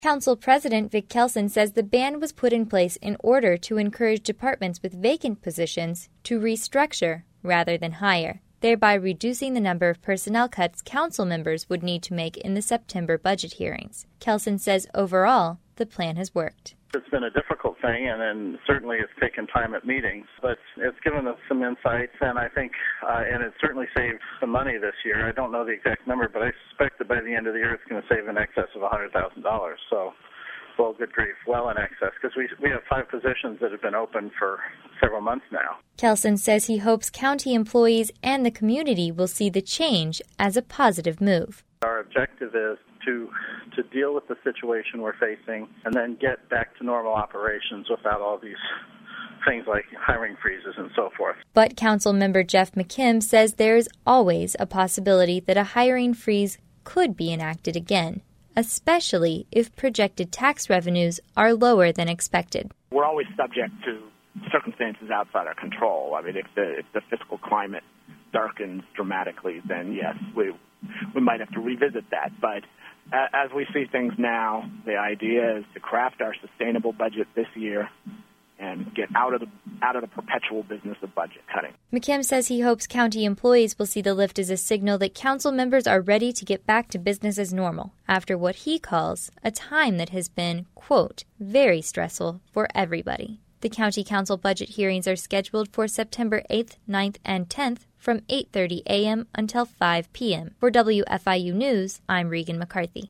Council President Vic Kelson says the ban was put in place in order to encourage departments with vacant positions to restructure rather than hire, thereby reducing the number of personnel cuts council members would need to make in the September budget hearings. Kelson says overall, the plan has worked. It's been a difficult thing, and then certainly it's taken time at meetings, but it's given us some insights, and I think, and it certainly saved some money this year. I don't know the exact number, but I suspect that by the end of the year it's going to save in excess of $100,000. So, well, good grief, well in excess, because we have 5 positions that have been open for several months now. Kelson says he hopes county employees and the community will see the change as a positive move. Our objective is to deal with the situation we're facing and then get back to normal operations without all these things like hiring freezes and so forth. But Council Member Jeff McKim says there is always a possibility that a hiring freeze could be enacted again, especially if projected tax revenues are lower than expected. We're always subject to circumstances outside our control. I mean, if the fiscal climate darkens dramatically, then yes, we might have to revisit that. But as we see things now, the idea is to craft our sustainable budget this year and get out of the perpetual business of budget cutting. McKim says he hopes county employees will see the lift as a signal that council members are ready to get back to business as normal after what he calls a time that has been, quote, very stressful for everybody. The County Council budget hearings are scheduled for September 8th, 9th, and 10th from 8:30 a.m. until 5 p.m. For WFIU News, I'm Regan McCarthy.